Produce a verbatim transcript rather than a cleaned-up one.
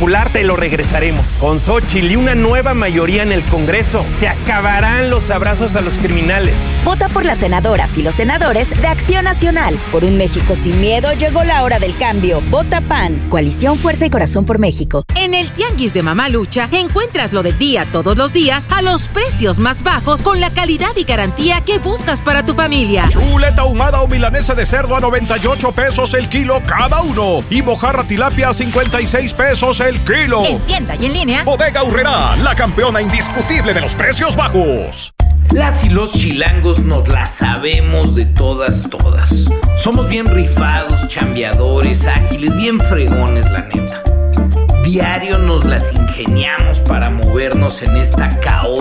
Popular te lo regresaremos. Con Xóchitl y una nueva mayoría en el Congreso, se acabarán los abrazos a los criminales. Vota por las senadoras y los senadores de Acción Nacional. Por un México sin miedo llegó la hora del cambio. Vota P A N. Coalición Fuerza y Corazón por México. En el Tianguis de Mamalucha encuentras lo del día todos los días a los precios más bajos con la calidad y garantía que buscas para tu familia. Chuleta ahumada o milanesa de cerdo a noventa y ocho pesos el kilo cada uno. Y mojarra tilapia a cincuenta y seis pesos el kilo. En tienda y en línea. Bodega Aurrerá, la campeona indiscutible de los precios bajos. Las y los chilangos nos las sabemos de todas, todas. Somos bien rifados, chambeadores, ágiles, bien fregones, la neta. Diario nos las ingeniamos para movernos en esta caótica